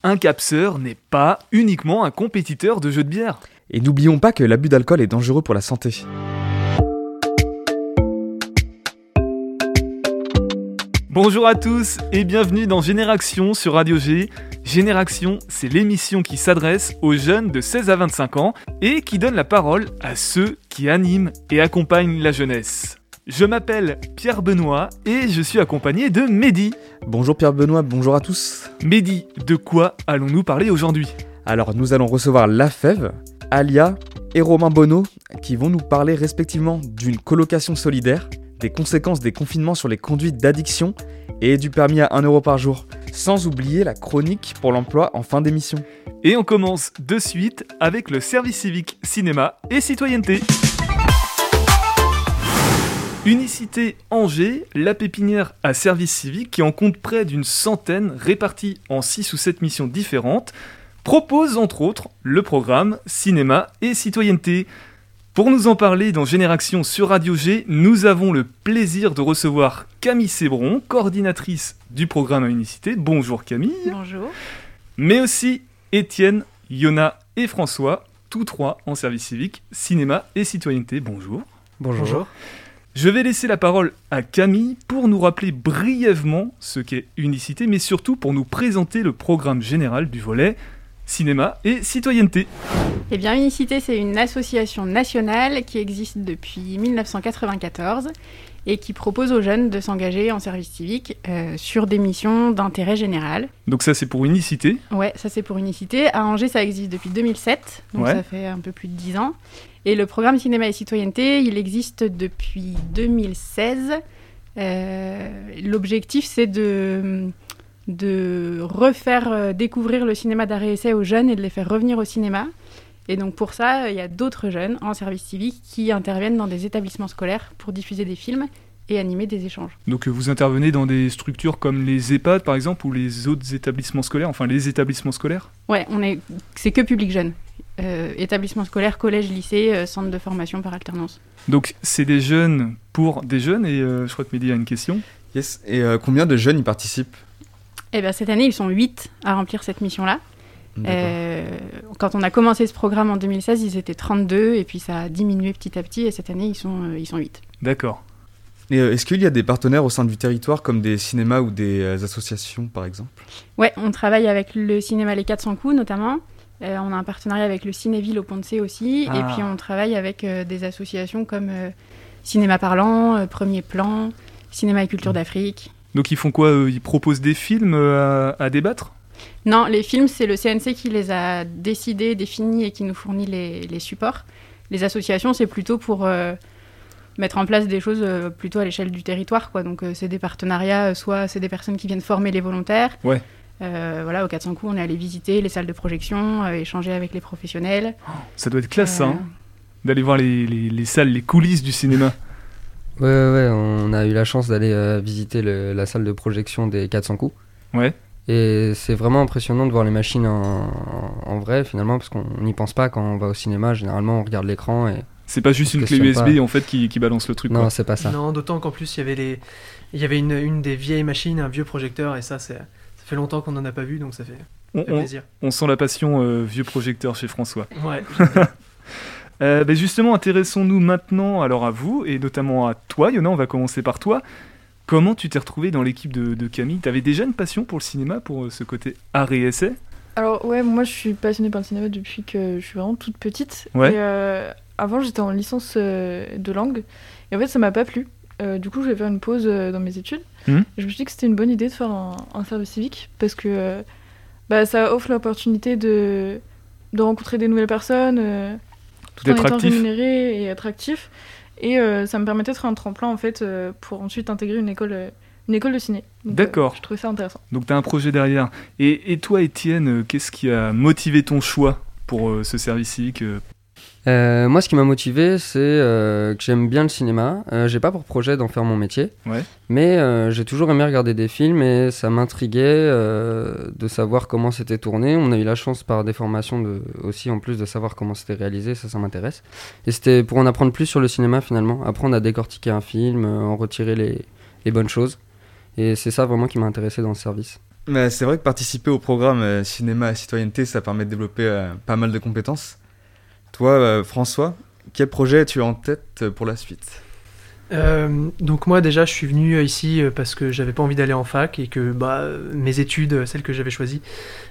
un capseur n'est pas uniquement un compétiteur de jeux de bière. Et n'oublions pas que l'abus d'alcool est dangereux pour la santé. Bonjour à tous et bienvenue dans Génération sur Radio G. Génération, c'est l'émission qui s'adresse aux jeunes de 16 à 25 ans et qui donne la parole à ceux qui animent et accompagnent la jeunesse. Je m'appelle Pierre Benoît et je suis accompagné de Mehdi. Bonjour Pierre Benoît, bonjour à tous. Mehdi, de quoi allons-nous parler aujourd'hui ? Alors nous allons recevoir Lafèvre, Alia et Romain Bonneau qui vont nous parler respectivement d'une colocation solidaire, des conséquences des confinements sur les conduites d'addiction et du permis à 1 € par jour, sans oublier la chronique pour l'emploi en fin d'émission. Et on commence de suite avec le service civique cinéma et citoyenneté. Unicité Angers, la pépinière à service civique qui en compte près d'une centaine réparties en 6 ou 7 missions différentes, propose entre autres le programme cinéma et citoyenneté. Pour nous en parler dans Génération sur Radio G, nous avons le plaisir de recevoir Camille Sébron, coordinatrice du programme à Unicité. Bonjour Camille. Bonjour. Mais aussi Étienne, Yona et François, tous trois en service civique, cinéma et citoyenneté. Bonjour. Bonjour. Je vais laisser la parole à Camille pour nous rappeler brièvement ce qu'est Unicité, mais surtout pour nous présenter le programme général du volet cinéma et citoyenneté. Eh bien, Unicité, c'est une association nationale qui existe depuis 1994 et qui propose aux jeunes de s'engager en service civique sur des missions d'intérêt général. Donc ça, c'est pour Unicité ? Ouais, ça c'est pour Unicité. À Angers, ça existe depuis 2007, donc ça fait un peu plus de 10 ans. Et le programme cinéma et citoyenneté, il existe depuis 2016. L'objectif, c'est de refaire découvrir le cinéma d'arrêt-essai aux jeunes et de les faire revenir au cinéma. Et donc pour ça, il y a d'autres jeunes en service civique qui interviennent dans des établissements scolaires pour diffuser des films et animer des échanges. Donc vous intervenez dans des structures comme les EHPAD par exemple ou les autres établissements scolaires, enfin les établissements scolaires ? Ouais, c'est que public jeune. Établissements scolaires, collège, lycée, centre de formation par alternance. Donc c'est des jeunes pour des jeunes et je crois que Mehdi a une question. Yes. Et combien de jeunes y participent ? Eh bien, cette année, ils sont 8 à remplir cette mission-là. Quand on a commencé ce programme en 2016, ils étaient 32 et puis ça a diminué petit à petit et cette année, ils sont 8. D'accord. Et est-ce qu'il y a des partenaires au sein du territoire comme des cinémas ou des associations par exemple ? Ouais, on travaille avec le cinéma Les 400 coups notamment. On a un partenariat avec le Cinéville au Pont-de-Cé aussi. Et puis on travaille avec des associations comme Cinéma Parlant, Premier Plan, Cinéma et Culture d'Afrique. Donc ils font quoi ? Ils proposent des films à débattre ? Non, les films, c'est le CNC qui les a décidés, définis et qui nous fournit les supports. Les associations, c'est plutôt pour mettre en place des choses plutôt à l'échelle du territoire, quoi. Donc c'est des partenariats, soit c'est des personnes qui viennent former les volontaires. Ouais. Au 400 coups, on est allé visiter les salles de projection, échanger avec les professionnels. Ça doit être classe, ça, hein, d'aller voir les salles, les coulisses du cinéma. Ouais, on a eu la chance d'aller visiter la salle de projection des 400 coups. Ouais. Et c'est vraiment impressionnant de voir les machines en vrai, finalement, parce qu'on n'y pense pas quand on va au cinéma. Généralement, on regarde l'écran et... C'est pas juste une clé USB, en fait, qui balance le truc, Non, quoi. c'est pas ça. Non, d'autant qu'en plus, il y avait une des vieilles machines, un vieux projecteur, et ça fait longtemps qu'on n'en a pas vu, donc ça fait plaisir. On sent la passion vieux projecteur chez François. Ouais. Justement, intéressons-nous maintenant alors à vous, et notamment à toi, Yona, on va commencer par toi. Comment tu t'es retrouvée dans l'équipe de Camille ? T'avais déjà une passion pour le cinéma, pour ce côté art et essai ? Alors ouais, moi je suis passionnée par le cinéma depuis que je suis vraiment toute petite. Ouais. Et avant j'étais en licence de langue, et en fait ça m'a pas plu. Du coup je vais faire une pause dans mes études. Et je me suis dit que c'était une bonne idée de faire un service civique, parce que ça offre l'opportunité de rencontrer des nouvelles personnes, tout en étant rémunéré et attractif. Et ça me permettait d'être un tremplin en fait pour ensuite intégrer une école de ciné. Donc, d'accord. Je trouvais ça intéressant. Donc tu as un projet derrière. Et toi, Étienne, qu'est-ce qui a motivé ton choix pour ce service civique ? Moi, ce qui m'a motivé, c'est que j'aime bien le cinéma. J'ai pas pour projet d'en faire mon métier, mais j'ai toujours aimé regarder des films et ça m'intriguait de savoir comment c'était tourné. On a eu la chance par des formations aussi, en plus de savoir comment c'était réalisé, ça m'intéresse. Et c'était pour en apprendre plus sur le cinéma finalement, apprendre à décortiquer un film, en retirer les bonnes choses. Et c'est ça vraiment qui m'a intéressé dans le service. C'est vrai que participer au programme Cinéma et Citoyenneté, ça permet de développer pas mal de compétences. Toi, François, quel projet as-tu en tête pour la suite ? Donc moi déjà je suis venu ici parce que j'avais pas envie d'aller en fac et que mes études, celles que j'avais choisies,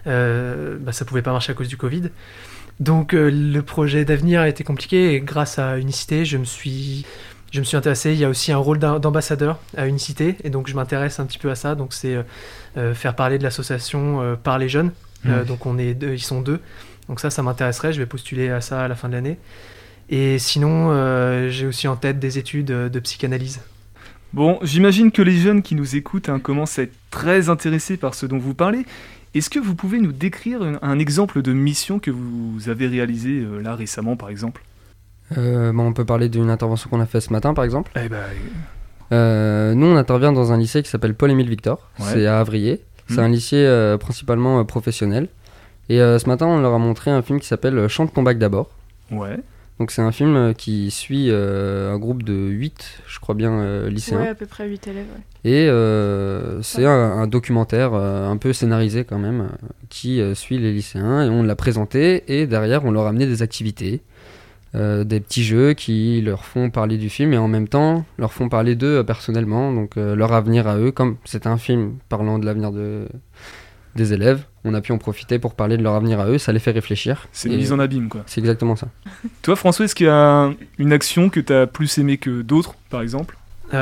ça pouvait pas marcher à cause du Covid. Donc le projet d'avenir a été compliqué et grâce à Unicité je me suis intéressé. Il y a aussi un rôle d'ambassadeur à Unicité et donc je m'intéresse un petit peu à ça. Donc c'est faire parler de l'association par les jeunes. Donc ils sont 2. Donc ça m'intéresserait. Je vais postuler à ça à la fin de l'année. Et sinon, j'ai aussi en tête des études de psychanalyse. Bon, j'imagine que les jeunes qui nous écoutent commencent à être très intéressés par ce dont vous parlez. Est-ce que vous pouvez nous décrire un exemple de mission que vous avez réalisée là récemment, par exemple ? On peut parler d'une intervention qu'on a faite ce matin, par exemple. Nous, on intervient dans un lycée qui s'appelle Paul-Émile Victor. Ouais. C'est à Avrier. C'est un lycée principalement professionnel. Et ce matin, on leur a montré un film qui s'appelle Chante ton bac d'abord. Ouais. Donc c'est un film qui suit un groupe de 8, je crois bien, lycéens. Ouais, à peu près 8 élèves. Ouais. Et c'est un documentaire un peu scénarisé quand même, qui suit les lycéens. Et on l'a présenté et derrière on leur a amené des activités, des petits jeux qui leur font parler du film et en même temps leur font parler d'eux personnellement. Donc leur avenir à eux, comme c'est un film parlant de l'avenir des élèves, on a pu en profiter pour parler de leur avenir à eux, ça les fait réfléchir. C'est une mise en abîme, quoi. C'est exactement ça. Toi, François, est-ce qu'il y a une action que tu as plus aimée que d'autres, par exemple ? Nous,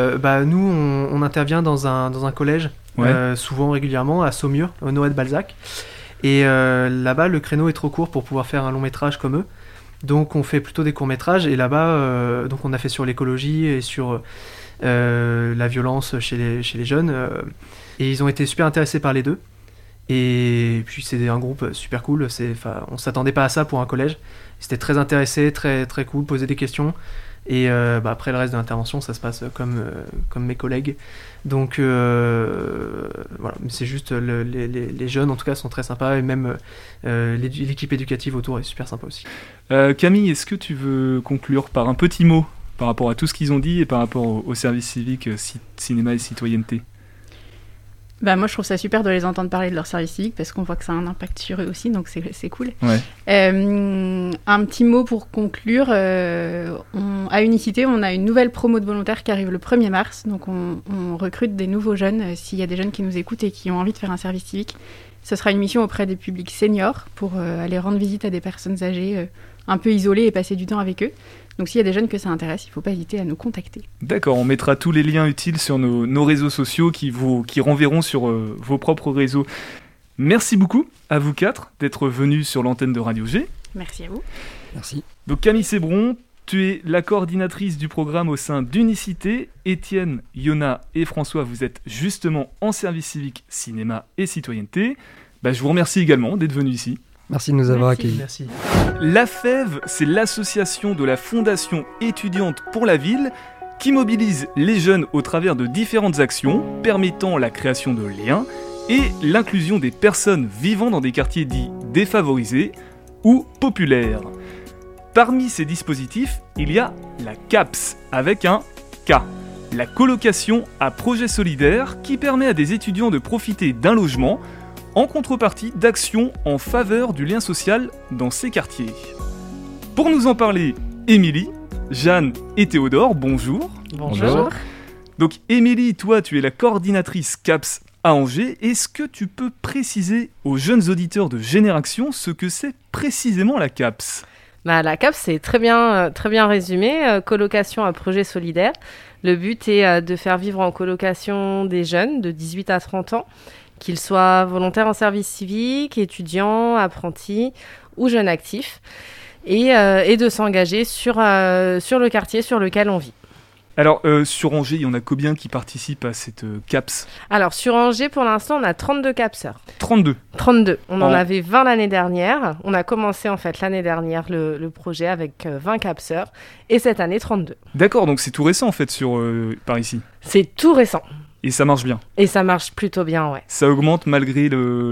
on intervient dans un collège, souvent régulièrement, à Saumur, au Noël de Balzac. Et là-bas, le créneau est trop court pour pouvoir faire un long métrage comme eux. Donc, on fait plutôt des courts métrages. Et là-bas, donc on a fait sur l'écologie et sur la violence chez les jeunes. Et ils ont été super intéressés par les deux. Et puis c'est un groupe super cool, on s'attendait pas à ça pour un collège, ils étaient très intéressés, très, très cool, posaient des questions et après le reste de l'intervention ça se passe comme mes collègues, donc voilà, mais c'est juste les jeunes en tout cas sont très sympas et même l'équipe éducative autour est super sympa aussi. Camille, est-ce que tu veux conclure par un petit mot par rapport à tout ce qu'ils ont dit et par rapport au service civique cinéma et citoyenneté ? Moi, je trouve ça super de les entendre parler de leur service civique parce qu'on voit que ça a un impact sur eux aussi, donc c'est cool. Ouais. Un petit mot pour conclure. À Unicité, on a une nouvelle promo de volontaires qui arrive le 1er mars. Donc, on recrute des nouveaux jeunes. S'il y a des jeunes qui nous écoutent et qui ont envie de faire un service civique, ce sera une mission auprès des publics seniors pour aller rendre visite à des personnes âgées un peu isolées et passer du temps avec eux. Donc s'il y a des jeunes que ça intéresse, il ne faut pas hésiter à nous contacter. D'accord, on mettra tous les liens utiles sur nos réseaux sociaux qui renverront sur vos propres réseaux. Merci beaucoup à vous 4 d'être venus sur l'antenne de Radio G. Merci à vous. Merci. Donc Camille Sébron, tu es la coordinatrice du programme au sein d'Unicité. Étienne, Yona et François, vous êtes justement en service civique, cinéma et citoyenneté. Je vous remercie également d'être venus ici. Merci de nous avoir accueillis. Merci. La FEV, c'est l'association de la Fondation étudiante pour la ville qui mobilise les jeunes au travers de différentes actions permettant la création de liens et l'inclusion des personnes vivant dans des quartiers dits défavorisés ou populaires. Parmi ces dispositifs, il y a la CAPS avec un K, la colocation à projet solidaire qui permet à des étudiants de profiter d'un logement en contrepartie d'actions en faveur du lien social dans ces quartiers. Pour nous en parler, Émilie, Jeanne et Théodore, bonjour. Bonjour. Donc Émilie, toi tu es la coordinatrice CAPS à Angers. Est-ce que tu peux préciser aux jeunes auditeurs de Génération ce que c'est précisément la CAPS ? La CAPS, c'est très bien résumé, colocation à projet solidaire. Le but est de faire vivre en colocation des jeunes de 18 à 30 ans, qu'ils soient volontaires en service civique, étudiants, apprentis ou jeunes actifs, et de s'engager sur le quartier sur lequel on vit. Alors, sur Angers, il y en a combien qui participent à cette CAPS ? Alors, sur Angers, pour l'instant, on a 32 CAPSeurs. 32 ? 32. On en avait 20 l'année dernière. On a commencé, en fait, l'année dernière, le projet avec 20 CAPSeurs. Et cette année, 32. D'accord, donc c'est tout récent, en fait, par ici. C'est tout récent. Et ça marche bien. Et ça marche plutôt bien, ouais. Ça augmente malgré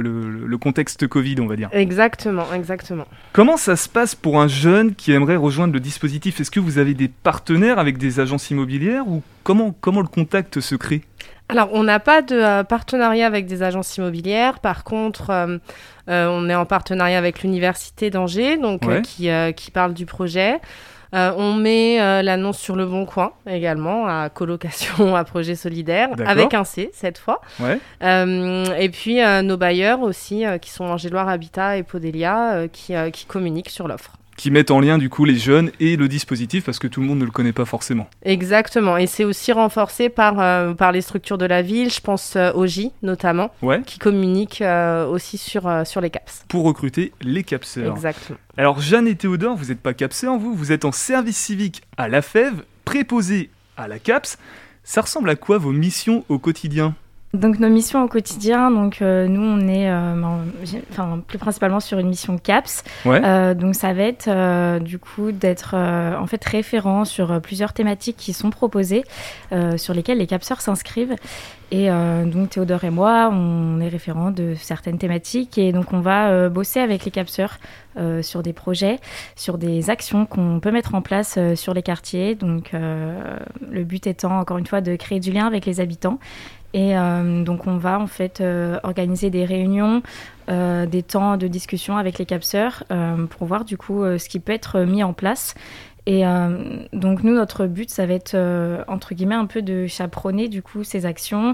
le contexte Covid, on va dire. Exactement. Comment ça se passe pour un jeune qui aimerait rejoindre le dispositif ? Est-ce que vous avez des partenaires avec des agences immobilières ou comment le contact se crée ? Alors, on n'a pas de partenariat avec des agences immobilières. Par contre, on est en partenariat avec l'Université d'Angers, donc, qui parle du projet. On met l'annonce sur Le Bon Coin également, à colocation à projet solidaire, avec un C cette fois. Ouais. Et puis nos bailleurs aussi, qui sont Angéloire Habitat et Podélia, qui communiquent sur l'offre. Qui mettent en lien du coup les jeunes et le dispositif parce que tout le monde ne le connaît pas forcément. Exactement, et c'est aussi renforcé par les structures de la ville, je pense au J notamment, qui communiquent aussi sur les CAPS. Pour recruter les capseurs. Exactement. Alors Jeanne et Théodore, vous n'êtes pas capseurs vous êtes en service civique à la FEV, préposés à la CAPS. Ça ressemble à quoi vos missions au quotidien ? Donc nos missions au quotidien, nous on est plus principalement sur une mission CAPS. Donc ça va être du coup d'être en fait référent sur plusieurs thématiques qui sont proposées, sur lesquelles les capseurs s'inscrivent. Et donc Théodore et moi, on est référents de certaines thématiques et donc on va bosser avec les capseurs sur des projets, sur des actions qu'on peut mettre en place sur les quartiers. Donc le but étant encore une fois de créer du lien avec les habitants. Et donc on va en fait organiser des réunions, des temps de discussion avec les capseurs pour voir du coup ce qui peut être mis en place. Et donc nous, notre but, ça va être entre guillemets un peu de chaperonner du coup ces actions,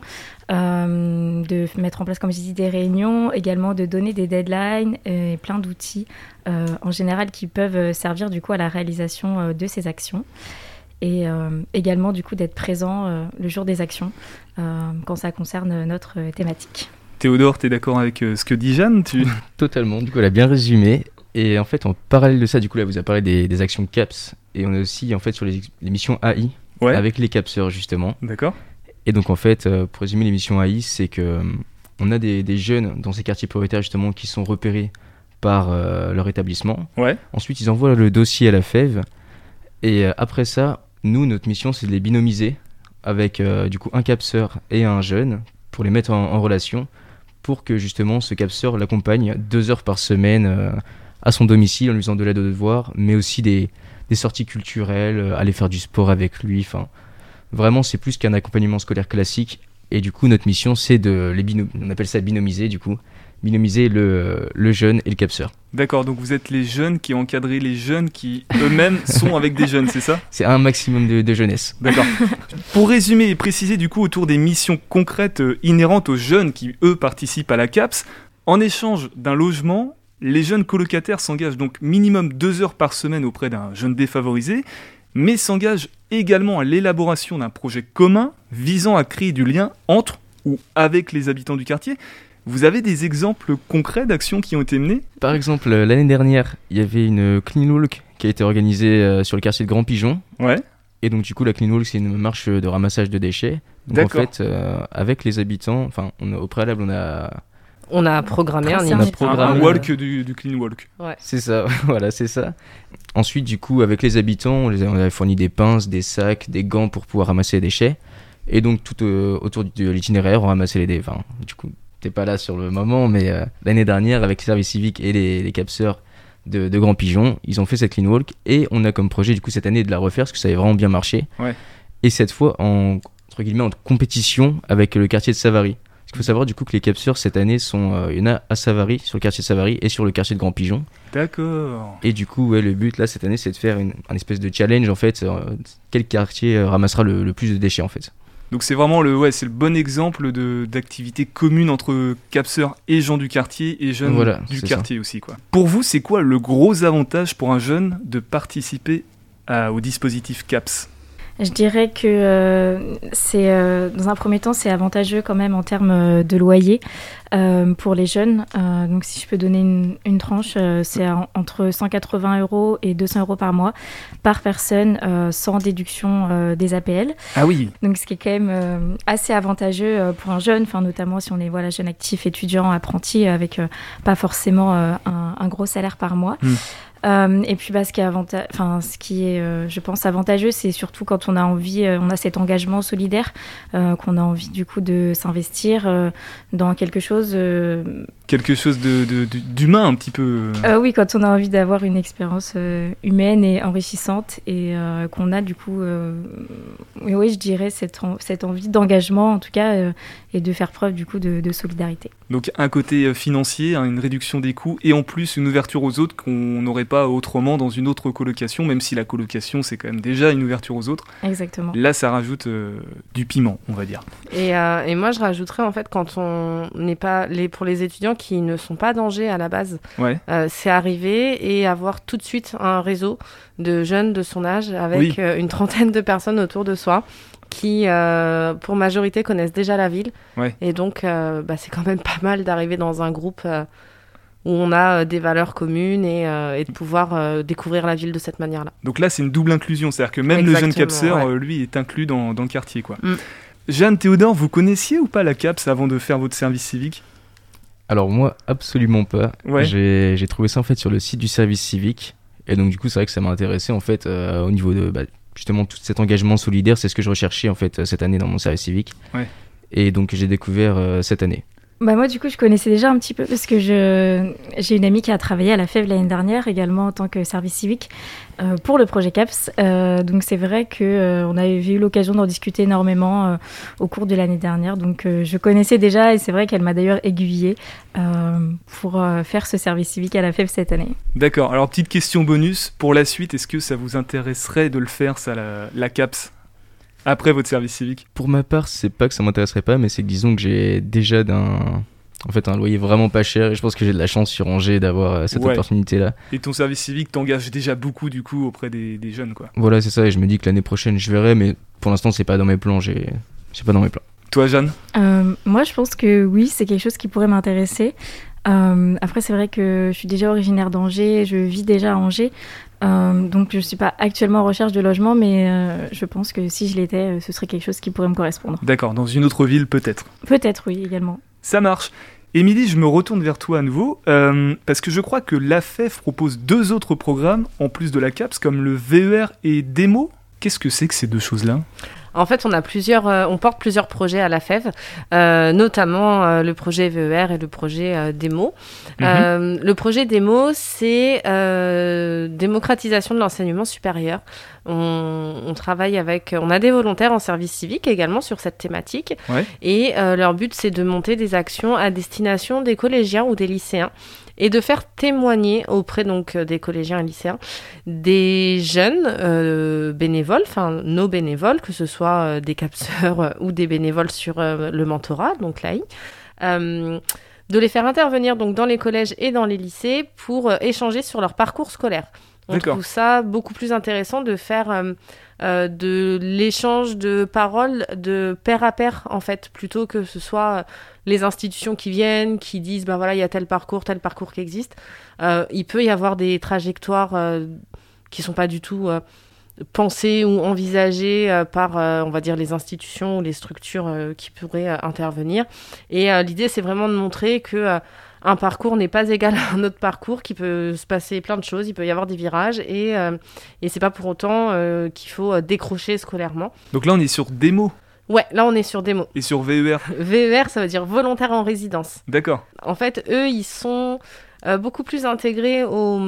de mettre en place, comme je dis, des réunions, également de donner des deadlines et plein d'outils en général qui peuvent servir du coup à la réalisation de ces actions. Et également du coup d'être présent le jour des actions quand ça concerne notre thématique. Théodore, t'es d'accord avec ce que dit Jeanne ? Totalement, du coup elle a bien résumé. Et en fait en parallèle de ça, du coup là vous avez parlé des actions CAPS et on est aussi en fait sur les missions AI avec les capseurs justement. D'accord. Et donc en fait pour résumer les missions AI, c'est que on a des jeunes dans ces quartiers prioritaires justement qui sont repérés par leur établissement. Ensuite ils envoient le dossier à la FEV et après ça, nous, notre mission, c'est de les binomiser avec du coup un capseur et un jeune pour les mettre en relation pour que justement ce capseur l'accompagne 2 heures par semaine à son domicile en lui faisant de l'aide aux devoirs, mais aussi des sorties culturelles, aller faire du sport avec lui. Enfin, vraiment, c'est plus qu'un accompagnement scolaire classique. Et du coup, notre mission, c'est de on appelle ça binomiser du coup. Binomiser le jeune et le capseur. D'accord, donc vous êtes les jeunes qui encadrent les jeunes qui eux-mêmes sont avec des jeunes, c'est ça ? C'est un maximum de jeunesse. D'accord. Pour résumer et préciser du coup autour des missions concrètes inhérentes aux jeunes qui eux participent à la CAPS, en échange d'un logement, les jeunes colocataires s'engagent donc minimum 2 heures par semaine auprès d'un jeune défavorisé, mais s'engagent également à l'élaboration d'un projet commun visant à créer du lien entre ou avec les habitants du quartier. Vous avez des exemples concrets d'actions qui ont été menées ? Par exemple, l'année dernière, il y avait une clean walk qui a été organisée sur le quartier de Grand Pigeon. Et donc du coup, la clean walk, c'est une marche de ramassage de déchets. Donc en fait, avec les habitants, au préalable, on a programmé un walk du clean walk. C'est ça, voilà, c'est ça. Ensuite, du coup, avec les habitants, on avait fourni des pinces, des sacs, des gants pour pouvoir ramasser les déchets. Et donc tout autour de l'itinéraire, on ramassait les déchets. Du coup, t'es pas là sur le moment, mais l'année dernière, avec les services civiques et les capseurs de Grand Pigeon, ils ont fait cette clean walk et on a comme projet du coup cette année de la refaire parce que ça avait vraiment bien marché. Et cette fois entre guillemets en compétition avec le quartier de Savary. Parce qu'il faut savoir du coup que les capseurs cette année il y en a à Savary, sur le quartier de Savary et sur le quartier de Grand Pigeon. D'accord. Et du coup le but là cette année c'est de faire un espèce de challenge en fait, quel quartier ramassera le plus de déchets en fait. Donc c'est vraiment le bon exemple d'activité commune entre capseurs et gens du quartier et jeunes du quartier ça. Aussi. Quoi. Pour vous, c'est quoi le gros avantage pour un jeune de participer au dispositif CAPS ? Je dirais que dans un premier temps, c'est avantageux quand même en termes de loyer pour les jeunes. Donc si je peux donner une tranche, c'est entre 180 € et 200 € par mois par personne sans déduction des APL. Ah oui. Donc ce qui est quand même assez avantageux pour un jeune, notamment si on est jeune actif, étudiant, apprenti, avec pas forcément un gros salaire par mois. Et puis ce qui est, je pense, avantageux, c'est surtout quand on a envie, on a cet engagement solidaire, qu'on a envie du coup de s'investir dans quelque chose. Quelque chose d'humain un petit peu. Oui, quand on a envie d'avoir une expérience humaine et enrichissante et qu'on a du coup, oui, je dirais cette envie d'engagement en tout cas et de faire preuve du coup de solidarité. Donc un côté financier, une réduction des coûts et en plus une ouverture aux autres qu'on n'aurait pas autrement dans une autre colocation, même si la colocation c'est quand même déjà une ouverture aux autres. Exactement. Là ça rajoute du piment, on va dire. Et moi je rajouterais en fait quand on n'est pas pour les étudiants qui ne sont pas d'Angers à la base, c'est arriver et avoir tout de suite un réseau de jeunes de son âge avec une trentaine de personnes autour de soi qui, pour majorité, connaissent déjà la ville. Et donc, c'est quand même pas mal d'arriver dans un groupe où on a des valeurs communes et de pouvoir découvrir la ville de cette manière-là. Donc là, c'est une double inclusion. C'est-à-dire que même le jeune capseur, lui, est inclus dans le quartier, quoi. Jeanne, Théodore, vous connaissiez ou pas la CAPS avant de faire votre service civique ? Alors moi, absolument pas. J'ai trouvé ça en fait sur le site du service civique. Et donc du coup, c'est vrai que ça m'a intéressé en fait au niveau de justement tout cet engagement solidaire. C'est ce que je recherchais en fait cette année dans mon service civique. Et donc j'ai découvert cette année. Moi, du coup, je connaissais déjà un petit peu parce que j'ai une amie qui a travaillé à la FEV l'année dernière, également en tant que service civique, pour le projet CAPS. Donc, c'est vrai qu'on avait eu l'occasion d'en discuter énormément au cours de l'année dernière. Donc, je connaissais déjà et c'est vrai qu'elle m'a d'ailleurs aiguillée pour faire ce service civique à la FEV cette année. D'accord. Alors, petite question bonus. Pour la suite, est-ce que ça vous intéresserait de le faire, ça, la CAPS ? Après votre service civique ? Pour ma part, c'est pas que ça m'intéresserait pas, mais c'est que disons que j'ai déjà un loyer vraiment pas cher et je pense que j'ai de la chance sur Angers d'avoir cette opportunité-là. Et ton service civique t'engage déjà beaucoup du coup auprès des jeunes, quoi. Voilà, c'est ça, et je me dis que l'année prochaine je verrai, mais pour l'instant c'est pas dans mes plans, c'est pas dans mes plans. Toi, Jeanne ? Moi, je pense que oui, c'est quelque chose qui pourrait m'intéresser. Après, c'est vrai que je suis déjà originaire d'Angers, je vis déjà à Angers. Donc je ne suis pas actuellement en recherche de logement, mais je pense que si je l'étais, ce serait quelque chose qui pourrait me correspondre. D'accord, dans une autre ville peut-être ? Peut-être, oui, également. Ça marche. Émilie, je me retourne vers toi à nouveau, parce que je crois que l'AFEF propose 2 autres programmes, en plus de la CAPS, comme le VER et Démo. Qu'est-ce que c'est que ces 2 choses-là ? En fait, on porte plusieurs projets à la FEV, notamment le projet VER et le projet Démo. Le projet Démo, c'est démocratisation de l'enseignement supérieur. On travaille on a des volontaires en service civique également sur cette thématique. Et leur but, c'est de monter des actions à destination des collégiens ou des lycéens et de faire témoigner auprès donc des collégiens et lycéens des jeunes bénévoles, enfin nos bénévoles, que ce soit des capseurs ou des bénévoles sur le mentorat, donc l'AI, de les faire intervenir donc dans les collèges et dans les lycées pour échanger sur leur parcours scolaire. On trouve ça beaucoup plus intéressant de faire de l'échange de paroles de pair à pair, en fait, plutôt que ce soit les institutions qui viennent, qui disent voilà, il y a tel parcours qui existe. Il peut y avoir des trajectoires qui sont pas du tout pensées ou envisagées par, on va dire, les institutions ou les structures qui pourraient intervenir. Et l'idée, c'est vraiment de montrer que un parcours n'est pas égal à un autre parcours, qu'il peut se passer plein de choses, il peut y avoir des virages, et c'est pas pour autant qu'il faut décrocher scolairement. Donc là, on est sur Démo. Ouais, là, on est sur Démo. Et sur VER ? VER, ça veut dire volontaire en résidence. D'accord. En fait, eux, ils sont beaucoup plus intégrés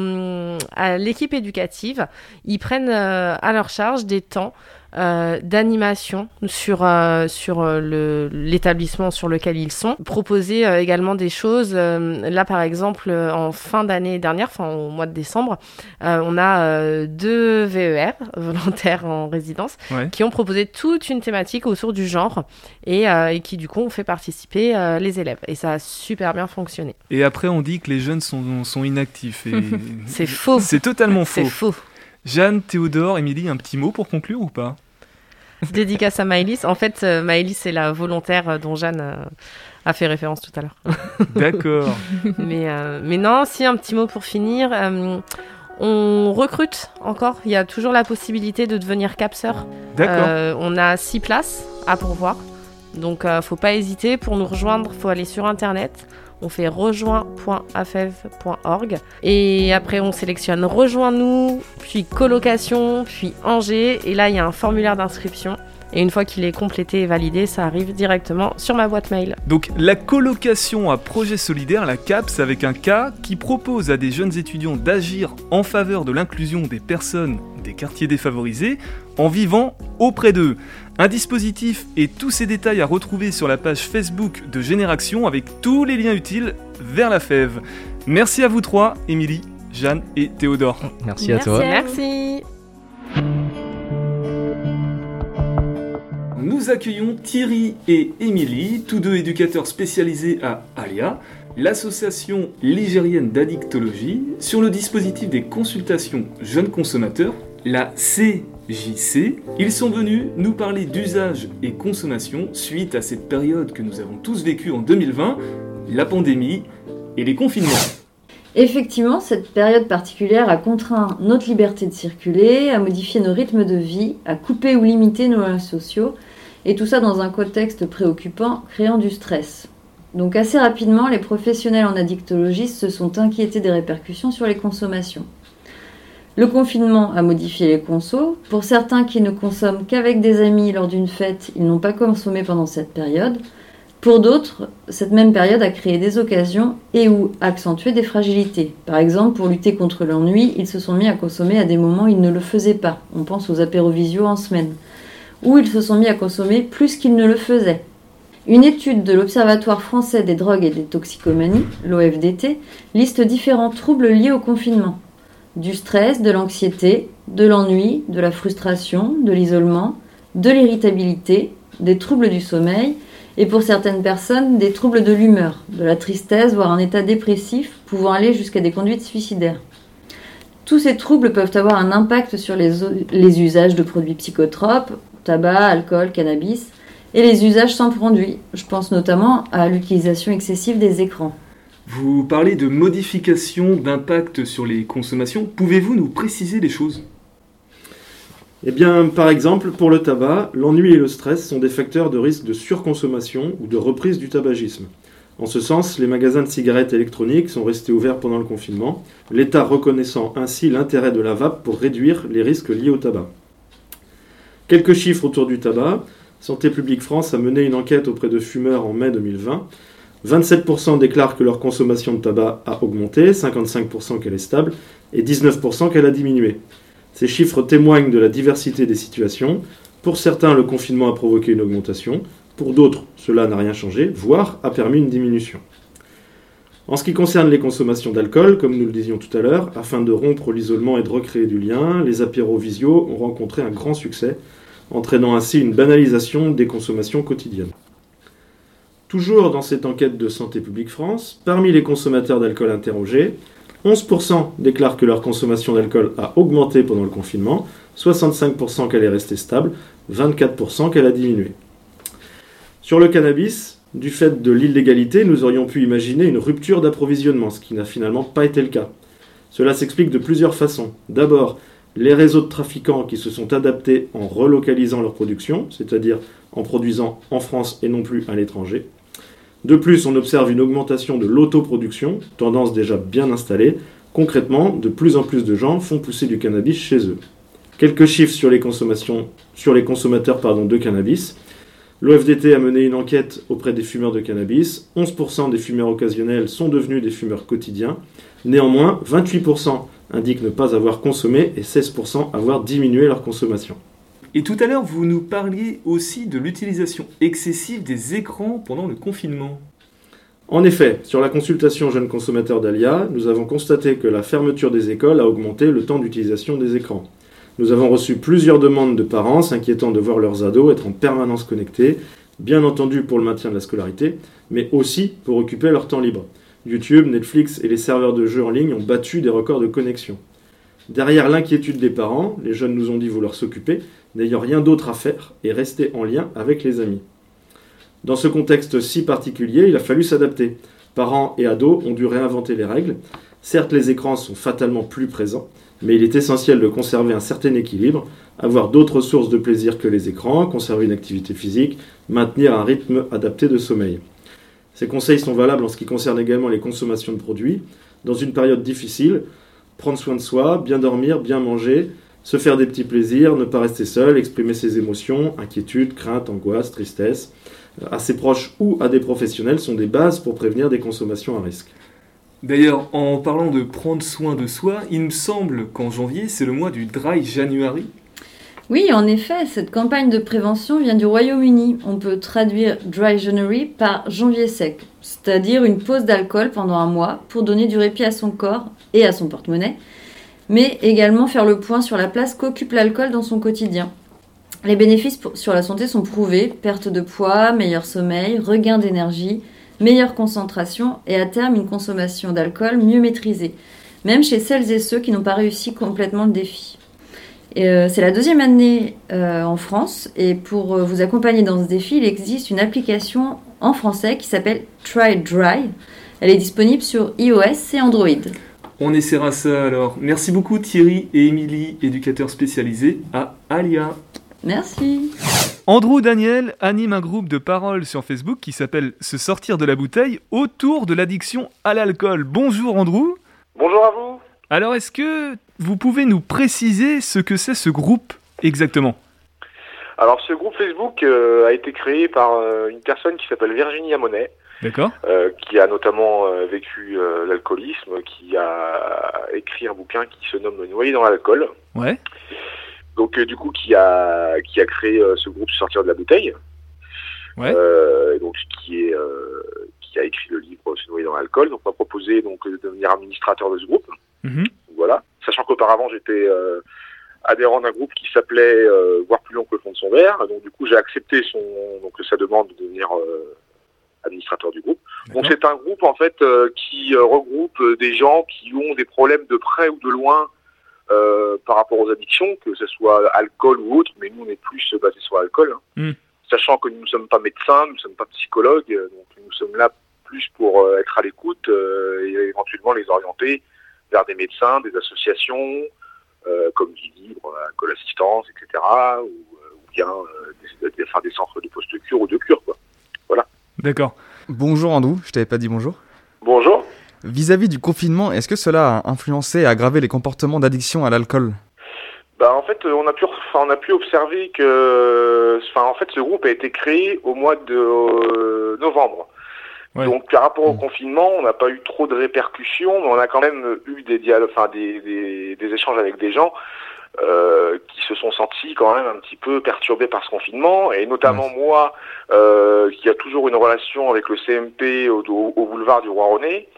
à l'équipe éducative. Ils prennent à leur charge des temps d'animation sur l'établissement sur lequel ils sont. Proposer également des choses. Là, par exemple, en fin d'année dernière, au mois de décembre, on a 2 VER, volontaires en résidence, qui ont proposé toute une thématique autour du genre et qui, du coup, ont fait participer les élèves. Et ça a super bien fonctionné. Et après, on dit que les jeunes sont inactifs. Et... C'est faux. C'est totalement faux. C'est faux. Jeanne, Théodore, Émilie, un petit mot pour conclure ou pas ? Dédicace à Maëlys. En fait, Maëlys, c'est la volontaire dont Jeanne a fait référence tout à l'heure. D'accord. Mais non, si, un petit mot pour finir. On recrute encore. Il y a toujours la possibilité de devenir capseur. D'accord. On a 6 places à pourvoir. Donc, faut pas hésiter. Pour nous rejoindre, faut aller sur Internet. On fait rejoins.afev.org et après on sélectionne Rejoins-nous, puis colocation, puis Angers et là il y a un formulaire d'inscription. Et une fois qu'il est complété et validé, ça arrive directement sur ma boîte mail. Donc la colocation à projet solidaire, la CAPS avec un K, qui propose à des jeunes étudiants d'agir en faveur de l'inclusion des personnes des quartiers défavorisés en vivant auprès d'eux. Un dispositif et tous ces détails à retrouver sur la page Facebook de Génération avec tous les liens utiles vers la FEV. Merci à vous trois, Émilie, Jeanne et Théodore. Merci à toi. Merci. Nous accueillons Thierry et Émilie, tous deux éducateurs spécialisés à ALIA, l'association ligérienne d'addictologie, sur le dispositif des consultations jeunes consommateurs, la CJC. Ils sont venus nous parler d'usage et consommation suite à cette période que nous avons tous vécue en 2020, la pandémie et les confinements. Effectivement, cette période particulière a contraint notre liberté de circuler, à modifier nos rythmes de vie, à couper ou limiter nos liens sociaux, et tout ça dans un contexte préoccupant, créant du stress. Donc assez rapidement, les professionnels en addictologie se sont inquiétés des répercussions sur les consommations. Le confinement a modifié les consos. Pour certains qui ne consomment qu'avec des amis lors d'une fête, ils n'ont pas consommé pendant cette période. Pour d'autres, cette même période a créé des occasions et ou accentué des fragilités. Par exemple, pour lutter contre l'ennui, ils se sont mis à consommer à des moments où ils ne le faisaient pas. On pense aux apéros visio en semaine. Ou ils se sont mis à consommer plus qu'ils ne le faisaient. Une étude de l'Observatoire français des drogues et des toxicomanies, l'OFDT, liste différents troubles liés au confinement. Du stress, de l'anxiété, de l'ennui, de la frustration, de l'isolement, de l'irritabilité, des troubles du sommeil, et pour certaines personnes, des troubles de l'humeur, de la tristesse, voire un état dépressif, pouvant aller jusqu'à des conduites suicidaires. Tous ces troubles peuvent avoir un impact sur les usages de produits psychotropes, tabac, alcool, cannabis, et les usages sans produit. Je pense notamment à l'utilisation excessive des écrans. Vous parlez de modification d'impact sur les consommations. Pouvez-vous nous préciser les choses ? Eh bien, par exemple, pour le tabac, l'ennui et le stress sont des facteurs de risque de surconsommation ou de reprise du tabagisme. En ce sens, les magasins de cigarettes électroniques sont restés ouverts pendant le confinement, l'État reconnaissant ainsi l'intérêt de la vape pour réduire les risques liés au tabac. Quelques chiffres autour du tabac. Santé publique France a mené une enquête auprès de fumeurs en mai 2020. 27% déclarent que leur consommation de tabac a augmenté, 55% qu'elle est stable et 19% qu'elle a diminué. Ces chiffres témoignent de la diversité des situations. Pour certains, le confinement a provoqué une augmentation. Pour d'autres, cela n'a rien changé, voire a permis une diminution. En ce qui concerne les consommations d'alcool, comme nous le disions tout à l'heure, afin de rompre l'isolement et de recréer du lien, les apéros visio ont rencontré un grand succès, entraînant ainsi une banalisation des consommations quotidiennes. Toujours dans cette enquête de Santé publique France, parmi les consommateurs d'alcool interrogés, 11% déclarent que leur consommation d'alcool a augmenté pendant le confinement, 65% qu'elle est restée stable, 24% qu'elle a diminué. Sur le cannabis, du fait de l'illégalité, nous aurions pu imaginer une rupture d'approvisionnement, ce qui n'a finalement pas été le cas. Cela s'explique de plusieurs façons. D'abord, les réseaux de trafiquants qui se sont adaptés en relocalisant leur production, c'est-à-dire en produisant en France et non plus à l'étranger. De plus, on observe une augmentation de l'autoproduction, tendance déjà bien installée. Concrètement, de plus en plus de gens font pousser du cannabis chez eux. Quelques chiffres sur les consommateurs de cannabis. L'OFDT a mené une enquête auprès des fumeurs de cannabis. 11% des fumeurs occasionnels sont devenus des fumeurs quotidiens. Néanmoins, 28% indiquent ne pas avoir consommé et 16% avoir diminué leur consommation. Et tout à l'heure, vous nous parliez aussi de l'utilisation excessive des écrans pendant le confinement. En effet, sur la consultation jeunes consommateurs d'ALIA, nous avons constaté que la fermeture des écoles a augmenté le temps d'utilisation des écrans. Nous avons reçu plusieurs demandes de parents s'inquiétant de voir leurs ados être en permanence connectés, bien entendu pour le maintien de la scolarité, mais aussi pour occuper leur temps libre. YouTube, Netflix et les serveurs de jeux en ligne ont battu des records de connexion. Derrière l'inquiétude des parents, les jeunes nous ont dit vouloir s'occuper, n'ayant rien d'autre à faire et rester en lien avec les amis. Dans ce contexte si particulier, il a fallu s'adapter. Parents et ados ont dû réinventer les règles. Certes, les écrans sont fatalement plus présents, mais il est essentiel de conserver un certain équilibre, avoir d'autres sources de plaisir que les écrans, conserver une activité physique, maintenir un rythme adapté de sommeil. Ces conseils sont valables en ce qui concerne également les consommations de produits. Dans une période difficile, prendre soin de soi, bien dormir, bien manger, se faire des petits plaisirs, ne pas rester seul, exprimer ses émotions, inquiétudes, craintes, angoisses, tristesse, à ses proches ou à des professionnels sont des bases pour prévenir des consommations à risque. D'ailleurs, en parlant de prendre soin de soi, il me semble qu'en janvier, c'est le mois du Dry January. Oui, en effet, cette campagne de prévention vient du Royaume-Uni. On peut traduire Dry January par janvier sec, c'est-à-dire une pause d'alcool pendant un mois pour donner du répit à son corps et à son porte-monnaie, mais également faire le point sur la place qu'occupe l'alcool dans son quotidien. Les bénéfices sur la santé sont prouvés, perte de poids, meilleur sommeil, regain d'énergie, meilleure concentration et à terme une consommation d'alcool mieux maîtrisée, même chez celles et ceux qui n'ont pas réussi complètement le défi. C'est la deuxième année en France et pour vous accompagner dans ce défi, il existe une application en français qui s'appelle Try Dry. Elle est disponible sur iOS et Android. On essaiera ça alors. Merci beaucoup Thierry et Émilie, éducateurs spécialisés à Alia. Merci. Andrew Daniel anime un groupe de parole sur Facebook qui s'appelle « Se sortir de la bouteille » autour de l'addiction à l'alcool. Bonjour Andrew. Bonjour à vous. Alors est-ce que vous pouvez nous préciser ce que c'est ce groupe exactement ? Alors ce groupe Facebook a été créé par une personne qui s'appelle Virginie Amonet. D'accord. Qui a notamment vécu l'alcoolisme, qui a écrit un bouquin qui se nomme Noyé dans l'alcool. Ouais. Donc du coup qui a créé ce groupe Sortir de la bouteille. Ouais. Donc qui a écrit le livre Se noyer dans l'alcool. Donc on m'a proposé donc de devenir administrateur de ce groupe. Mm-hmm. Voilà. Sachant qu'auparavant j'étais adhérent d'un groupe qui s'appelait Voir plus long que le fond de son verre. Donc du coup j'ai accepté sa demande de devenir administrateur du groupe. D'accord. Donc c'est un groupe en fait qui regroupe des gens qui ont des problèmes de près ou de loin par rapport aux addictions, que ce soit alcool ou autre, mais nous on est plus basé sur l'alcool. Hein. Sachant que nous ne sommes pas médecins, nous ne sommes pas psychologues, donc nous sommes là plus pour être à l'écoute et éventuellement les orienter vers des médecins, des associations comme Vie Libre, Alcool Assistance, etc. ou bien des centres de post-cure ou de cure, quoi. Voilà. D'accord. Bonjour Andrew, je t'avais pas dit bonjour. Bonjour. Vis-à-vis du confinement, est-ce que cela a influencé et aggravé les comportements d'addiction à l'alcool ? En fait, on a pu observer que, en fait, ce groupe a été créé au mois de novembre. Ouais. Donc, par rapport au confinement, on n'a pas eu trop de répercussions, mais on a quand même eu des dialogues, des échanges avec des gens qui se sont sentis quand même un petit peu perturbés par ce confinement, et notamment moi, qui a toujours une relation avec le CMP au boulevard du Roi-René.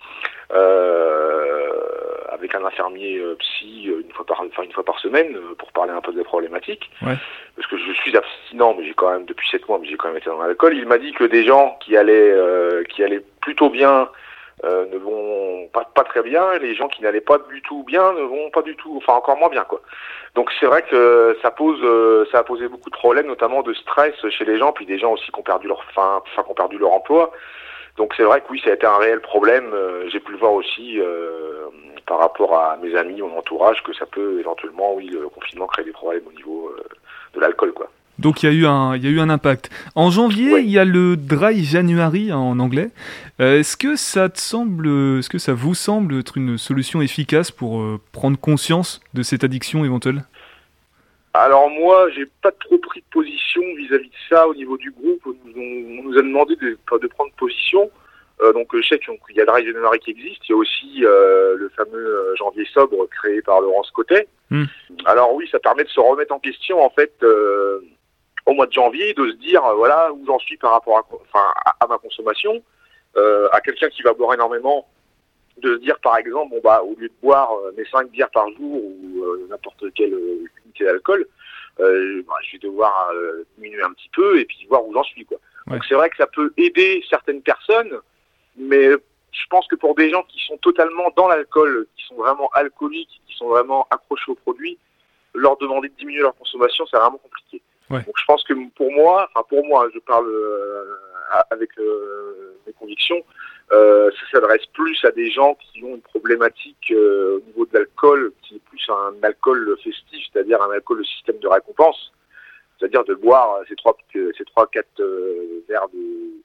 Avec un infirmier psy une fois par semaine pour parler un peu des problématiques. Ouais. Parce que je suis abstinent, mais depuis 7 mois, mais j'ai quand même été dans l'alcool. Il m'a dit que des gens qui allaient plutôt bien ne vont pas très bien, et les gens qui n'allaient pas du tout bien ne vont pas du tout, encore moins bien, quoi. Donc c'est vrai que ça a posé beaucoup de problèmes, notamment de stress chez les gens, puis des gens aussi qui ont perdu leur emploi. Donc c'est vrai que oui, ça a été un réel problème. J'ai pu le voir aussi par rapport à mes amis, mon entourage, que ça peut éventuellement, oui, le confinement créer des problèmes au niveau de l'alcool, quoi. Donc il y a eu un impact. En janvier, il y a le Dry January en anglais. Est-ce que ça vous semble être une solution efficace pour prendre conscience de cette addiction éventuelle ? Alors moi, j'ai pas trop pris de position vis-à-vis de ça au niveau du groupe. On nous a demandé de prendre position. Donc je sais qu'il y a Dry January qui existe. Il y a aussi le fameux Janvier sobre créé par Laurence Cotet. Alors oui, ça permet de se remettre en question en fait au mois de janvier, de se dire voilà où j'en suis par rapport à ma consommation. À quelqu'un qui va boire énormément, de se dire par exemple au lieu de boire mes 5 bières par jour ou n'importe quelle unité d'alcool, je vais devoir diminuer un petit peu et puis voir où j'en suis, quoi. Ouais. Donc c'est vrai que ça peut aider certaines personnes, mais je pense que pour des gens qui sont totalement dans l'alcool, qui sont vraiment alcooliques, qui sont vraiment accrochés aux produits, leur demander de diminuer leur consommation, c'est vraiment compliqué. Ouais. Donc je pense que pour moi, je parle avec mes convictions, ça s'adresse plus à des gens qui ont une problématique au niveau de l'alcool, qui est plus un alcool festif, c'est-à-dire un alcool de système de récompense, c'est-à-dire de boire ces 3-4 verres de bière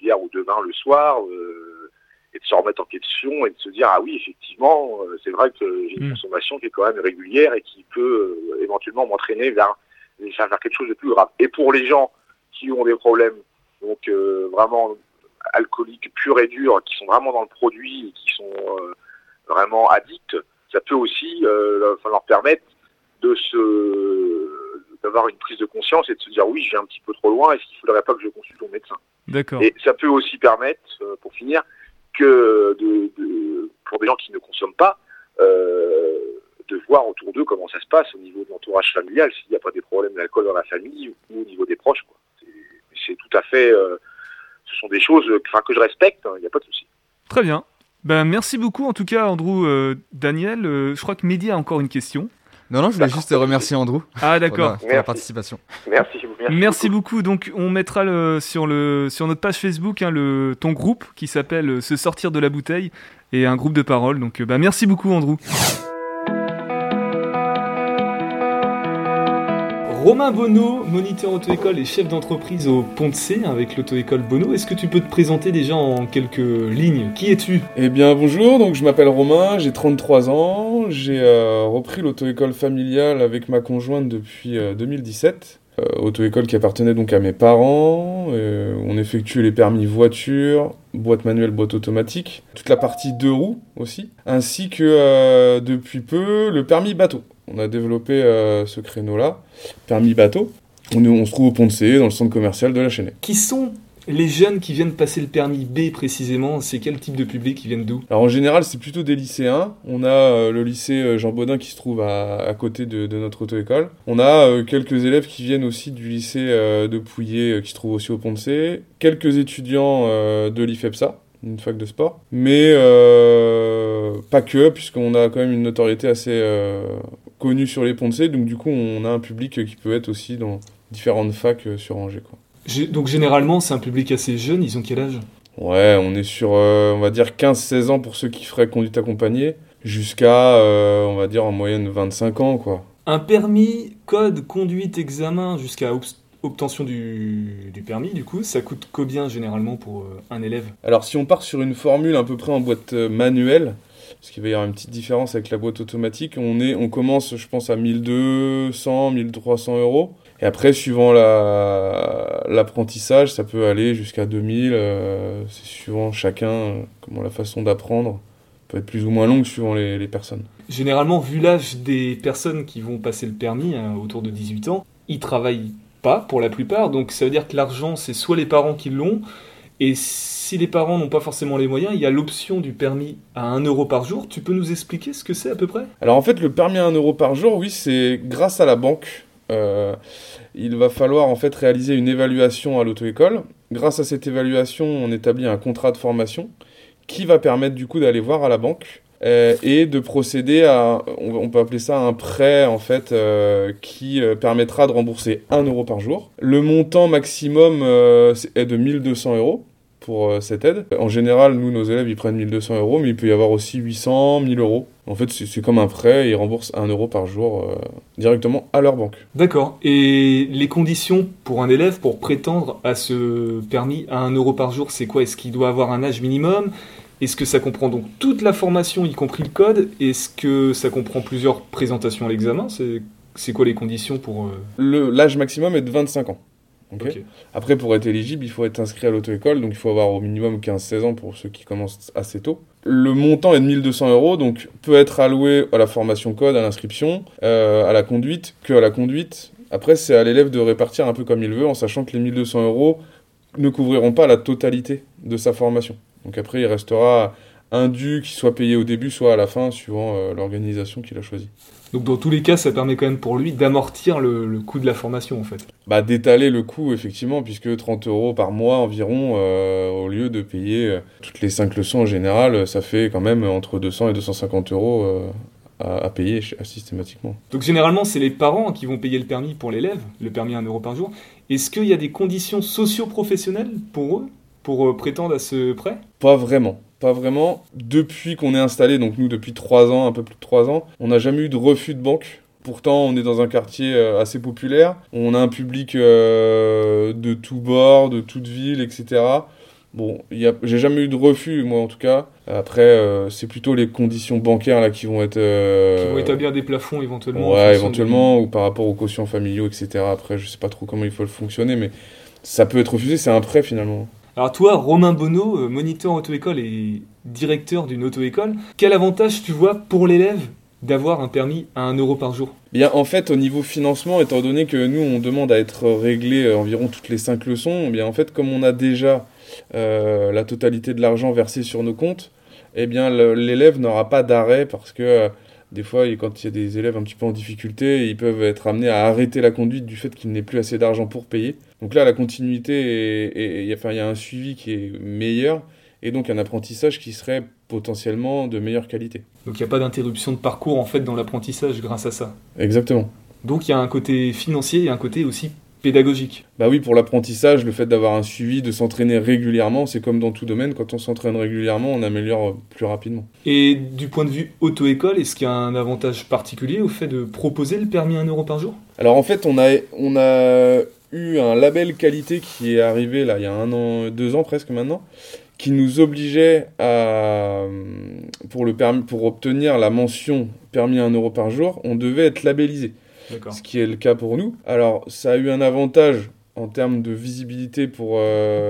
hier ou demain le soir, et de se remettre en question et de se dire ah oui effectivement c'est vrai que j'ai une consommation qui est quand même régulière et qui peut éventuellement m'entraîner vers quelque chose de plus grave. Et pour les gens qui ont des problèmes donc vraiment alcooliques purs et durs, qui sont vraiment dans le produit et qui sont vraiment addicts, ça peut aussi leur permettre d'avoir une prise de conscience et de se dire oui, je vais un petit peu trop loin, est-ce qu'il ne faudrait pas que je consulte mon médecin? D'accord. Et ça peut aussi permettre, pour finir, que pour des gens qui ne consomment pas, de voir autour d'eux comment ça se passe au niveau de l'entourage familial, s'il n'y a pas des problèmes d'alcool dans la famille ou au niveau des proches, quoi. C'est tout à fait... ce sont des choses que je respecte, il n'y a pas de souci. Très bien. Ben, merci beaucoup en tout cas Andrew, Daniel. Je crois que Mehdi a encore une question. Non, je voulais juste remercier Andrew. Ah d'accord. Pour la participation. Merci beaucoup. Donc on mettra sur notre page Facebook ton groupe qui s'appelle Se sortir de la bouteille et un groupe de parole. Donc merci beaucoup Andrew. Romain Bonneau, moniteur auto-école et chef d'entreprise au Pont de C avec l'auto-école Bonneau. Est-ce que tu peux te présenter déjà en quelques lignes? Qui es-tu? Eh bien bonjour, donc je m'appelle Romain, j'ai 33 ans, j'ai repris l'auto-école familiale avec ma conjointe depuis 2017. Auto-école qui appartenait donc à mes parents, on effectue les permis voiture, boîte manuelle, boîte automatique, toute la partie 2 roues aussi, ainsi que depuis peu le permis bateau. On a développé ce créneau-là, permis bateau. On se trouve au Pont de C, dans le centre commercial de la Chênaie. Qui sont les jeunes qui viennent passer le permis B précisément? C'est quel type de public qui viennent d'où? Alors en général, c'est plutôt des lycéens. On a le lycée Jean Baudin qui se trouve à côté de notre auto-école. On a quelques élèves qui viennent aussi du lycée de Pouillet qui se trouve aussi au Pont de C. Quelques étudiants de l'IFEPSA, une fac de sport. Mais pas que, puisqu'on a quand même une notoriété assez connue sur les Ponts de C. Donc du coup, on a un public qui peut être aussi dans différentes facs sur Angers, quoi. Donc généralement, c'est un public assez jeune, ils ont quel âge? Ouais, on est sur, on va dire, 15-16 ans pour ceux qui feraient conduite accompagnée, jusqu'à, on va dire, en moyenne 25 ans, quoi. Un permis, code, conduite, examen, jusqu'à obtention du permis, du coup, ça coûte combien généralement pour un élève? Alors si on part sur une formule à peu près en boîte manuelle, parce qu'il va y avoir une petite différence avec la boîte automatique, on commence, je pense, à 1200, 1300 euros. Et après, suivant l'apprentissage, ça peut aller jusqu'à 2000. C'est suivant chacun, comment la façon d'apprendre peut être plus ou moins longue suivant les personnes. Généralement, vu l'âge des personnes qui vont passer le permis, autour de 18 ans, ils travaillent pas pour la plupart. Donc ça veut dire que l'argent, c'est soit les parents qui l'ont, et si les parents n'ont pas forcément les moyens, il y a l'option du permis à 1 euro par jour. Tu peux nous expliquer ce que c'est à peu près? Alors en fait, le permis à 1 euro par jour, oui, c'est grâce à la banque. Il va falloir en fait réaliser une évaluation à l'auto-école. Grâce à cette évaluation, on établit un contrat de formation qui va permettre du coup d'aller voir à la banque et de procéder à, on peut appeler ça un prêt en fait, qui permettra de rembourser 1 euro par jour. Le montant maximum est de 1200 euros pour cette aide. En général, nous, nos élèves, ils prennent 1200 euros, mais il peut y avoir aussi 800, 1000 euros. En fait, c'est comme un prêt, ils remboursent 1 euro par jour directement à leur banque. D'accord. Et les conditions pour un élève pour prétendre à ce permis à 1 euro par jour, c'est quoi? Est-ce qu'il doit avoir un âge minimum? Est-ce que ça comprend donc toute la formation, y compris le code? Est-ce que ça comprend plusieurs présentations à l'examen? C'est quoi les conditions pour... L'âge maximum est de 25 ans. Okay. Après, pour être éligible, il faut être inscrit à l'auto-école, donc il faut avoir au minimum 15-16 ans pour ceux qui commencent assez tôt. Le montant est de 1200 euros, donc peut être alloué à la formation code, à l'inscription, à la conduite, que à la conduite. Après, c'est à l'élève de répartir un peu comme il veut, en sachant que les 1200 euros ne couvriront pas la totalité de sa formation. Donc après, il restera un dû qui soit payé au début, soit à la fin, suivant l'organisation qu'il a choisie. Donc dans tous les cas, ça permet quand même pour lui d'amortir le coût de la formation en fait. D'étaler le coût effectivement, puisque 30 euros par mois environ, au lieu de payer toutes les 5 leçons en général, ça fait quand même entre 200 et 250 euros à payer systématiquement. Donc généralement, c'est les parents qui vont payer le permis pour l'élève, le permis à 1 euro par jour. Est-ce qu'il y a des conditions socio-professionnelles pour eux, pour prétendre à ce prêt? Pas vraiment. Pas vraiment. Depuis qu'on est installé, donc nous depuis 3 ans, un peu plus de 3 ans, on n'a jamais eu de refus de banque. Pourtant, on est dans un quartier assez populaire. On a un public de tous bords, de toutes villes, etc. Bon, j'ai jamais eu de refus, moi en tout cas. Après, c'est plutôt les conditions bancaires là qui vont être... Qui vont établir des plafonds éventuellement. Ouais, éventuellement, ou par rapport aux quotients familiaux, etc. Après, je sais pas trop comment il faut le fonctionner, mais ça peut être refusé, c'est un prêt finalement. Alors toi, Romain Bonneau, moniteur auto-école et directeur d'une auto-école, quel avantage tu vois pour l'élève d'avoir un permis à 1 euro par jour? Bien, en fait, au niveau financement, étant donné que nous, on demande à être réglé environ toutes les 5 leçons, bien, en fait, comme on a déjà la totalité de l'argent versé sur nos comptes, eh bien, l'élève n'aura pas d'arrêt parce que des fois, quand il y a des élèves un petit peu en difficulté, ils peuvent être amenés à arrêter la conduite du fait qu'il n'ait plus assez d'argent pour payer. Donc là, la continuité, il y a un suivi qui est meilleur et donc un apprentissage qui serait potentiellement de meilleure qualité. Donc il n'y a pas d'interruption de parcours en fait dans l'apprentissage grâce à ça. Exactement. Donc il y a un côté financier et un côté aussi pédagogique. Bah oui, pour l'apprentissage, le fait d'avoir un suivi, de s'entraîner régulièrement, c'est comme dans tout domaine, quand on s'entraîne régulièrement, on améliore plus rapidement. Et du point de vue auto-école, est-ce qu'il y a un avantage particulier au fait de proposer le permis à 1 euro par jour? Alors en fait, on a eu un label qualité qui est arrivé là il y a 1 an, 2 ans presque maintenant, qui nous obligeait pour obtenir la mention permis à 1 euro par jour, on devait être labellisé. D'accord. Ce qui est le cas pour nous. Alors, ça a eu un avantage en termes de visibilité pour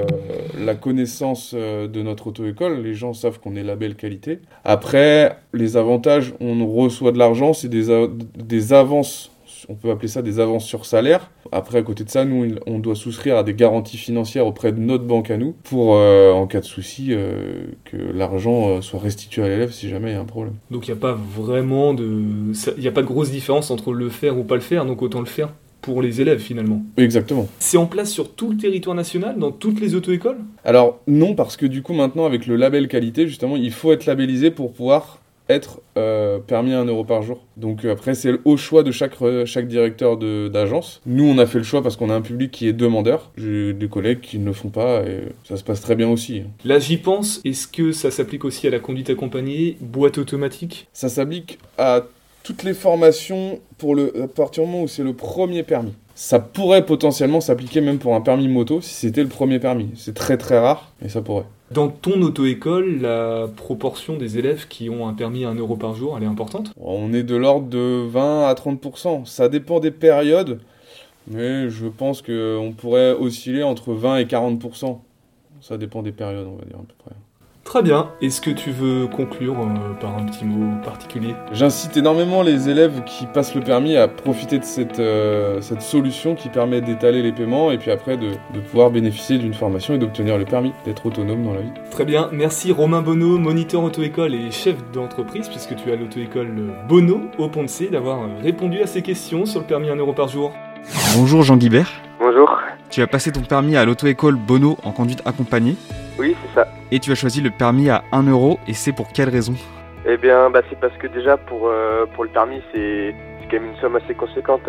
la connaissance de notre auto-école. Les gens savent qu'on est label qualité. Après, les avantages, on reçoit de l'argent, c'est des avances. On peut appeler ça des avances sur salaire. Après, à côté de ça, nous, on doit souscrire à des garanties financières auprès de notre banque à nous pour, en cas de souci, que l'argent soit restitué à l'élève si jamais il y a un problème. Donc il n'y a pas vraiment il n'y a pas de grosse différence entre le faire ou pas le faire, donc autant le faire pour les élèves finalement. Exactement. C'est en place sur tout le territoire national, dans toutes les auto-écoles? Alors non, parce que du coup, maintenant, avec le label qualité, justement, il faut être labellisé pour pouvoir être permis à 1 euro par jour. Donc après, c'est au choix de chaque directeur d'agence. Nous, on a fait le choix parce qu'on a un public qui est demandeur. J'ai des collègues qui ne le font pas et ça se passe très bien aussi. Là, j'y pense. Est-ce que ça s'applique aussi à la conduite accompagnée, boîte automatique? Ça s'applique à toutes les formations à partir du moment où c'est le premier permis. Ça pourrait potentiellement s'appliquer même pour un permis moto si c'était le premier permis. C'est très très rare, mais ça pourrait. Dans ton auto-école, la proportion des élèves qui ont un permis à 1 euro par jour, elle est importante? On est de l'ordre de 20 à 30%. Ça dépend des périodes, mais je pense qu'on pourrait osciller entre 20 et 40%. Ça dépend des périodes, on va dire à peu près. Très bien. Est-ce que tu veux conclure par un petit mot particulier? J'incite énormément les élèves qui passent le permis à profiter de cette solution qui permet d'étaler les paiements et puis après de pouvoir bénéficier d'une formation et d'obtenir le permis, d'être autonome dans la vie. Très bien. Merci Romain Bonneau, moniteur auto-école et chef d'entreprise, puisque tu as l'auto-école Bonneau au Pont-de-C, d'avoir répondu à ces questions sur le permis à 1 euro par jour. Bonjour Jean Guibert. Bonjour. Tu as passé ton permis à l'auto-école Bonneau en conduite accompagnée. Oui, c'est ça. Et tu as choisi le permis à 1 euro, et c'est pour quelle raison? Eh bien, c'est parce que déjà, pour le permis, c'est quand même une somme assez conséquente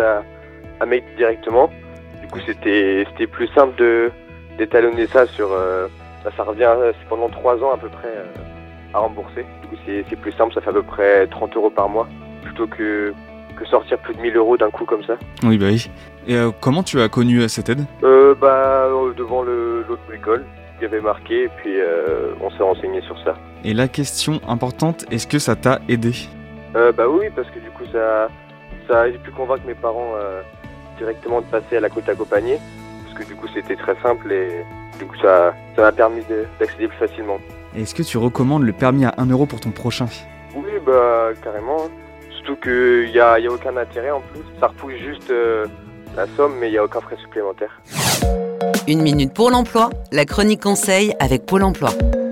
à mettre directement. Du coup, c'était plus simple d'étalonner ça sur... ça revient, c'est pendant 3 ans à peu près à rembourser. Du coup, c'est plus simple, ça fait à peu près 30 euros par mois, plutôt que sortir plus de 1 000 euros d'un coup comme ça. Oui, bah oui. Et comment tu as connu cette aide? Devant l'auto-école. Il y avait marqué et puis on s'est renseigné sur ça. Et la question importante, est-ce que ça t'a aidé? Oui, parce que du coup j'ai pu convaincre mes parents directement de passer à la conduite accompagnée, parce que du coup c'était très simple et du coup ça m'a permis d'accéder plus facilement. Et est-ce que tu recommandes le permis à 1 euro pour ton prochain? Oui, carrément. Surtout qu'il y a aucun intérêt en plus. Ça repousse juste la somme, mais il n'y a aucun frais supplémentaire. 1 minute pour l'emploi, la chronique conseil avec Pôle emploi.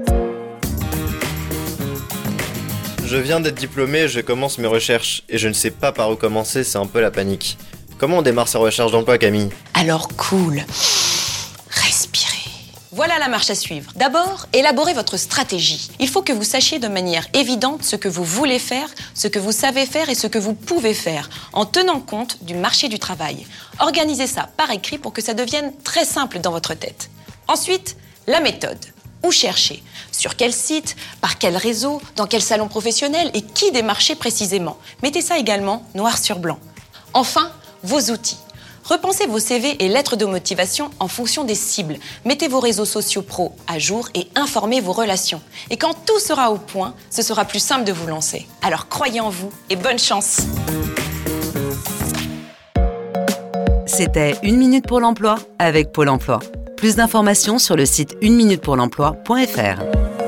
Je viens d'être diplômé, je commence mes recherches et je ne sais pas par où commencer, c'est un peu la panique. Comment on démarre sa recherche d'emploi, Camille? Alors cool. Respirez. Voilà la marche à suivre. D'abord, élaborez votre stratégie. Il faut que vous sachiez de manière évidente ce que vous voulez faire, ce que vous savez faire et ce que vous pouvez faire, en tenant compte du marché du travail. Organisez ça par écrit pour que ça devienne très simple dans votre tête. Ensuite, la méthode. Où chercher? Sur quel site? Par quel réseau? Dans quel salon professionnel? Et qui démarcher précisément? Mettez ça également noir sur blanc. Enfin, vos outils. Repensez vos CV et lettres de motivation en fonction des cibles. Mettez vos réseaux sociaux pro à jour et informez vos relations. Et quand tout sera au point, ce sera plus simple de vous lancer. Alors croyez en vous et bonne chance. C'était 1 minute pour l'emploi avec Pôle emploi. Plus d'informations sur le site 1minutepourlemploi.fr.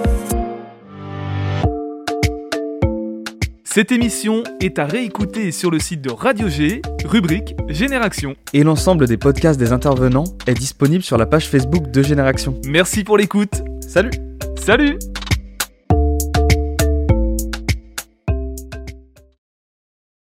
Cette émission est à réécouter sur le site de Radio G, rubrique Génération. Et l'ensemble des podcasts des intervenants est disponible sur la page Facebook de Génération. Merci pour l'écoute. Salut. Salut.